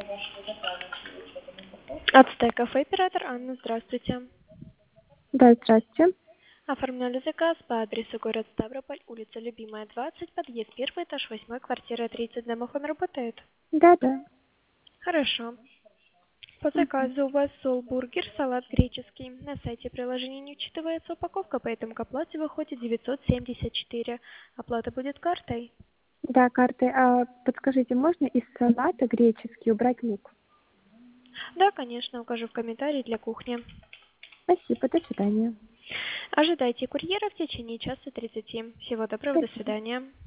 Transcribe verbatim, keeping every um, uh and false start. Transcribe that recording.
Ацтек кафе, оператор Анна, здравствуйте. Да, здравствуйте. Оформляли заказ по адресу город Ставрополь, улица Любимая, двадцать, подъезд первый, этаж восьмой, квартира тридцать. Домофон работает? Да, да. Хорошо. По Мгм. заказу у вас сол-бургер, салат греческий. На сайте приложения не учитывается упаковка, поэтому к оплате выходит девятьсот семьдесят четыре. Оплата будет картой? Да, карты. А подскажите, можно из салата греческий убрать лук? Да, конечно, укажу в комментарии для кухни. Спасибо, до свидания. Ожидайте курьера в течение часа тридцати. Всего доброго, до Спасибо. свидания.